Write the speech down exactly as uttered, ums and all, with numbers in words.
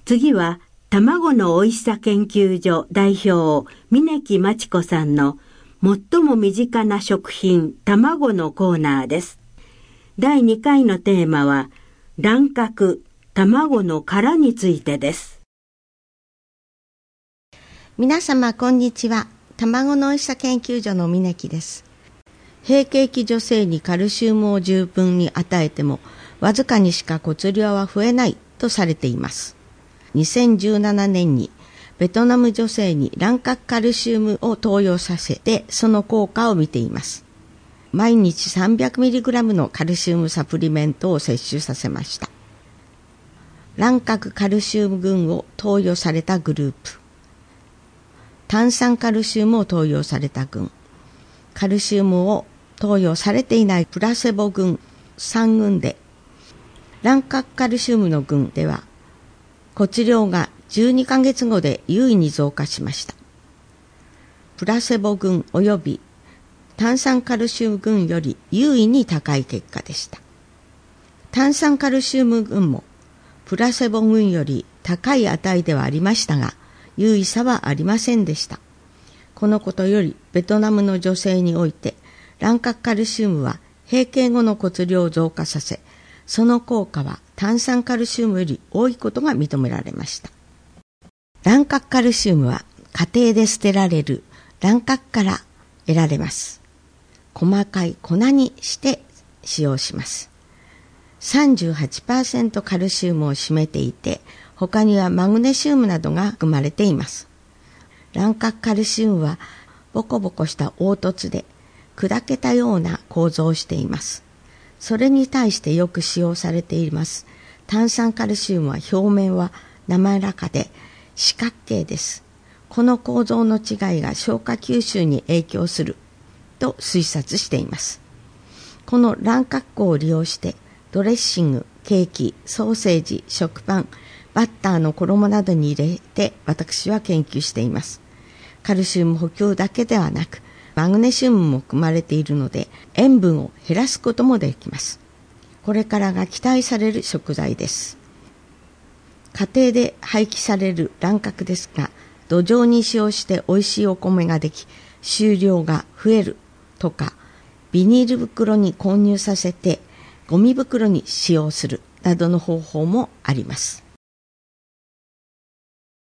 次は、卵のおいしさ研究所代表、峯木真知子さんの最も身近な食品、卵のコーナーです。だいにかいのテーマは、卵殻、卵の殻についてです。 皆様、こんにちは。卵のおいしさ研究所の峯木です。閉経期女性にカルシウムを十分に与えても、わずかにしか骨量は増えないとされています。にせんじゅうななねんにベトナム女性に卵殻カルシウムを投与させてその効果を見ています。毎日 さんびゃくミリグラム のカルシウムサプリメントを摂取させました。卵殻カルシウム群を投与されたグループ、炭酸カルシウムを投与された群、カルシウムを投与されていないプラセボ群さん群で、卵殻カルシウムの群では骨量がじゅうにかげつごで優位に増加しました。プラセボ群および炭酸カルシウム群より優位に高い結果でした。炭酸カルシウム群もプラセボ群より高い値ではありましたが、優位さはありませんでした。このことよりベトナムの女性において卵殻カルシウムは閉経後の骨量を増加させ、その効果は炭酸カルシウムより多いことが認められました。卵殻カルシウムは家庭で捨てられる卵殻から得られます。細かい粉にして使用します。さんじゅうはちパーセント カルシウムを占めていて、他にはマグネシウムなどが含まれています。卵殻カルシウムはボコボコした凹凸で砕けたような構造をしています。それに対してよく使用されています炭酸カルシウムは表面は滑らかで四角形です。この構造の違いが消化吸収に影響すると推察しています。この卵殻粉を利用してドレッシング、ケーキ、ソーセージ、食パン、バッターの衣などに入れて私は研究しています。カルシウム補給だけではなくマグネシウムも含まれているので塩分を減らすこともできます。これからが期待される食材です。家庭で廃棄される卵殻ですが、土壌に使用しておいしいお米ができ収量が増えるとか、ビニール袋に混入させてゴミ袋に使用するなどの方法もあります。